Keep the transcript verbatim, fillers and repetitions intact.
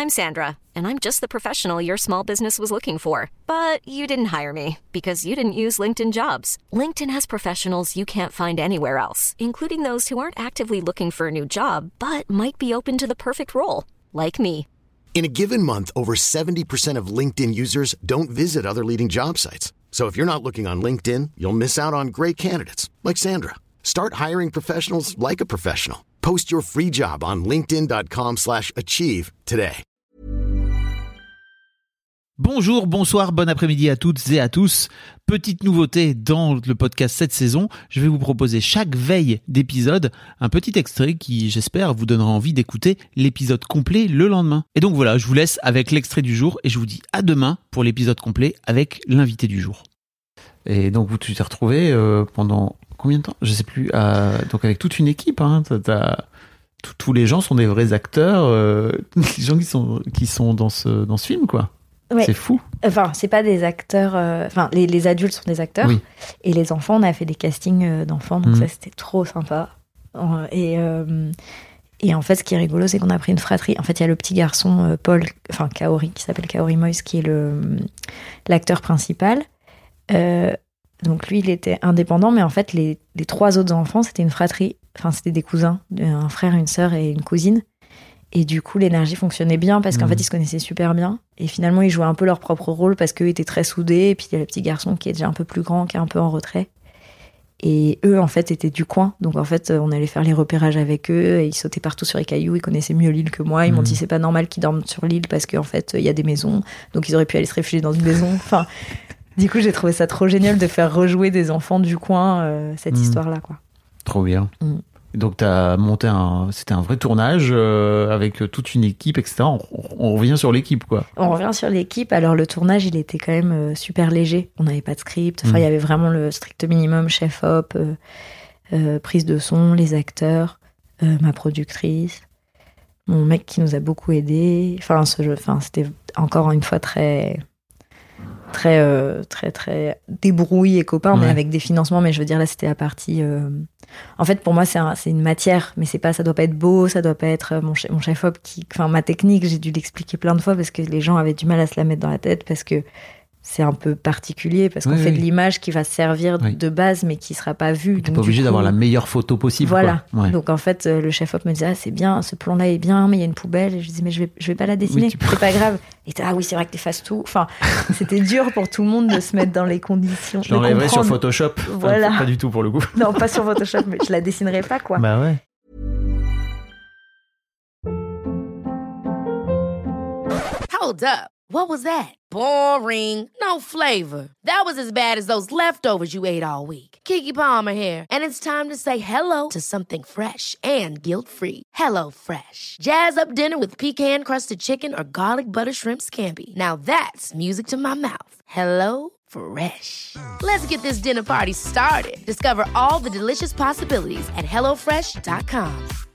I'm Sandra, and I'm just the professional your small business was looking for. But you didn't hire me because you didn't use LinkedIn Jobs. LinkedIn has professionals you can't find anywhere else, including those who aren't actively looking for a new job, but might be open to the perfect role, like me. In a given month, over seventy percent of LinkedIn users don't visit other leading job sites. So if you're not looking on LinkedIn, you'll miss out on great candidates like Sandra. Start hiring professionals like a professional. Post your free job on linkedin.com slash achieve today. Bonjour, bonsoir, bon après-midi à toutes et à tous. Petite nouveauté dans le podcast cette saison, je vais vous proposer chaque veille d'épisode un petit extrait qui, j'espère, vous donnera envie d'écouter l'épisode complet le lendemain. Et donc voilà, je vous laisse avec l'extrait du jour et je vous dis à demain pour l'épisode complet avec l'invité du jour. Et donc vous tu t'es retrouvé euh, pendant combien de temps ? Je sais plus. Euh, donc avec toute une équipe, hein, t'as, t'as, tous les gens sont des vrais acteurs, euh, les gens qui sont qui sont dans ce dans ce film quoi. Ouais. C'est fou. Enfin, c'est pas des acteurs. Euh, enfin, les, les adultes sont des acteurs. Oui. Et les enfants, on a fait des castings euh, d'enfants, donc mmh. ça c'était trop sympa. Euh, et euh, et en fait, ce qui est rigolo, c'est qu'on a pris une fratrie. En fait, il y a le petit garçon euh, Paul, enfin Kaori, qui s'appelle Kaori Moïse, qui est le l'acteur principal. Euh, donc lui, il était indépendant, mais en fait, les les trois autres enfants, c'était une fratrie. Enfin, c'était des cousins, un frère, une sœur et une cousine. Et du coup, l'énergie fonctionnait bien parce qu'en mmh. fait, ils se connaissaient super bien. Et finalement, ils jouaient un peu leur propre rôle parce qu'eux étaient très soudés. Et puis, il y a le petit garçon qui est déjà un peu plus grand, qui est un peu en retrait. Et eux, en fait, étaient du coin. Donc, en fait, on allait faire les repérages avec eux. Et ils sautaient partout sur les cailloux. Ils connaissaient mieux l'île que moi. Ils mmh. m'ont dit, c'est pas normal qu'ils dorment sur l'île parce qu'en fait, il y a des maisons. Donc, ils auraient pu aller se réfugier dans une maison. Enfin, du coup, j'ai trouvé ça trop génial de faire rejouer des enfants du coin euh, cette mmh. histoire-là, quoi. Trop bien. Mmh. Donc, tu as monté un... C'était un vrai tournage euh, avec toute une équipe, et cetera. On, on revient sur l'équipe, quoi. On revient sur l'équipe. Alors, le tournage, il était quand même euh, super léger. On n'avait pas de script. Enfin, il mmh. y avait vraiment le strict minimum, chef-op, euh, euh, prise de son, les acteurs, euh, ma productrice, mon mec qui nous a beaucoup aidés. Enfin, ce jeu, enfin, c'était encore une fois très... très euh, très très débrouille et copain, ouais. mais avec des financements. Mais je veux dire, là, c'était la partie... Euh... En fait, pour moi, c'est, un, c'est une matière, mais c'est pas, ça doit pas être beau, ça doit pas être mon, chef, mon chef-op qui... Enfin, ma technique, j'ai dû l'expliquer plein de fois parce que les gens avaient du mal à se la mettre dans la tête parce que c'est un peu particulier, parce qu'on oui, fait oui. de l'image qui va servir oui. de base, mais qui sera pas vue. Tu n'es pas obligé coup, d'avoir la meilleure photo possible. Voilà. Quoi. Ouais. Donc, en fait, le chef-op me disait, ah, c'est bien, ce plan-là est bien, mais il y a une poubelle. Et je disais, mais je vais, je vais pas la dessiner, oui, c'est pas grave. Et ah oui, c'est vrai que tu effaces tout. Enfin, c'était dur pour tout le monde de se mettre dans les conditions. Je l'enlèverais sur Photoshop. Voilà. Enfin, pas du tout pour le coup. Non, pas sur Photoshop, mais je la dessinerais pas, quoi. Bah ouais. Hold up. What was that? Boring. No flavor. That was as bad as those leftovers you ate all week. Keke Palmer here. And it's time to say hello to something fresh and guilt-free. Hello Fresh. Jazz up dinner with pecan-crusted chicken or garlic butter shrimp scampi. Now that's music to my mouth. Hello Fresh. Let's get this dinner party started. Discover all the delicious possibilities at hello fresh dot com.